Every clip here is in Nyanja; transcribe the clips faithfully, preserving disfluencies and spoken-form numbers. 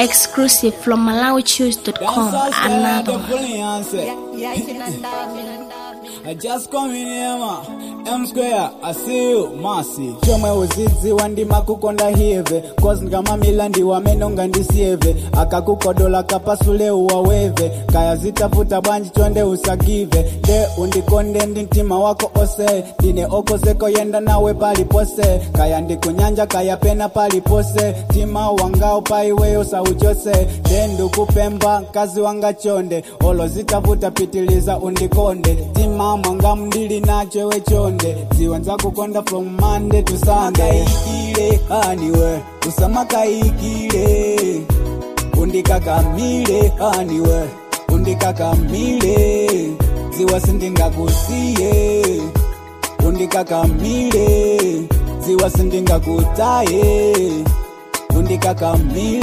Exclusive from Malawi Choose dot com. Another I just come in here, ma. M Square, I see you, Marcy. Chomwe uzizi wandi makukonda hive. Cause ngama milandi wamenonga ndisieve. Akakukodola kapasule uwaweve. Kaya zitafuta banji chonde usagive. De undikonde ndintima wako ose. Dine oko seko yenda nawe pali pose. Kaya ndikunyanja kaya pena pali pose. Tima wangao paiweyo sa uchose. Dendu kupemba kazi wanga chonde. Olo zitafuta pitiliza undikonde. Tima mwanga mdili na chewe chonde. Ziwanza kukonda from Monday to Sunday. Ikile aniwe usamaka ikile undikaka mile aniwe undikaka mile ziwa sindinga kusiye undikaka mile ziwa sindinga kutaye undikaka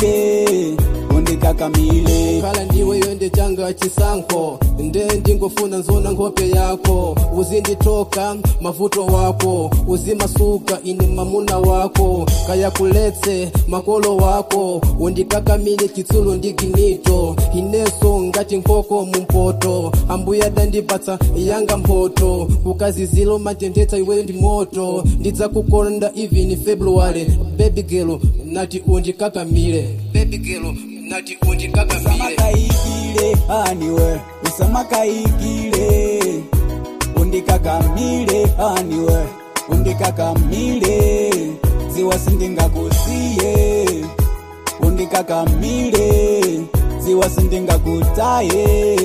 mile undikaka mile kala ndiwe yonde changa chisanko nde ndingofuna nzona ngope yako uzinditoka mavuto wako uzimasuka ini mamuna wako kaya kuletse makolo wako undikaka mile kitsulu ndiginito ineso ngati nkoko mumpoto ambuya dandipatsa yanga mpoto kukazizilo matendetsa iwe ndi moto ndidza kukonda even February baby girl nati undikaka mile baby girl nati undikaka mile usamaka ikile aniwe usamaka ikile undikaka mile aniwe undikaka mile ziwa sindinga kusiye undikaka mile ziwa sindinga kutaye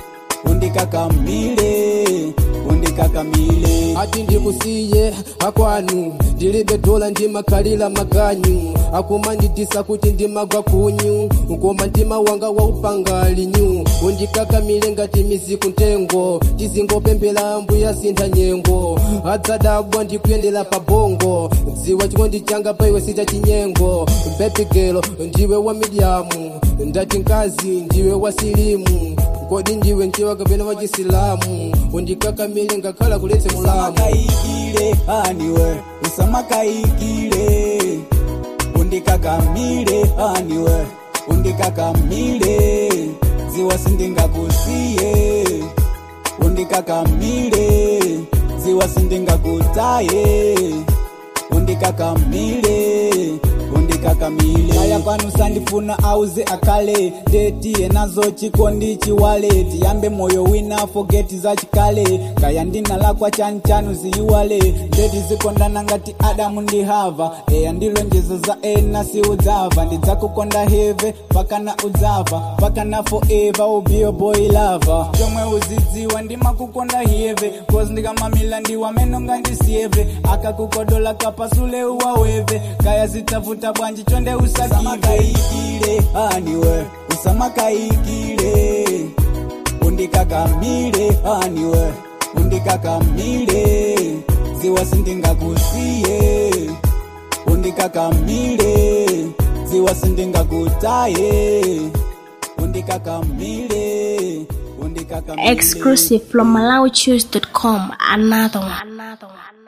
undikaka mile undikaka mile ati ndikusiye akwanu ndilibe dola ndimakalila maganyu akumandidisa kuti ndimagwa kunyu ukoma ndima wanga wa upangalinyu undikaka mile ngati miziku ntengo tizingopembela mbuya sintha nyengo adzadabwa ndikuyendela pabongo ziwa chikondi changa paiwe sita chinyengo baby girl ndiwe wa mediamu ndati nkazi ndiwe wa silimu kodi ndiwe ntiwa kapena wa chisilamu undikaka mile ngakhala kuletse mulamu usamaka ikile aniwe usamaka ikile undikaka mile aniwe undikaka mile ziwa sindinga kusiye undikaka mile ziwa sindinga kutaye undikaka mile undikaka mile kaya kwanu sandifuna auze akale deti enazo chikondi chiwale tiyambe moyo wina forget za chikale kaya ndina lakwa chanchanu ziwale deti zikondana ngati Adamu ndi Hava eya ndilo njezo za ena si udzava ndidza kukonda heve paka na udzava paka na forever ubi a boy lover chomwe uzidziwa ndima kukonda heve cause ndikamamila ndiwa menonga ndisieve akakukodola kapasule uwaweve kaya zitafuta bwanji chonde usagive usamaka ikile aniwe usamaka ikile undikaka mile aniwe undikaka mile ziwa sindinga kusiye undikaka mile ziwa sindinga kutaye undikaka mile undikaka mile Exclusive from Malawi Choose dot com. Another one. Another one.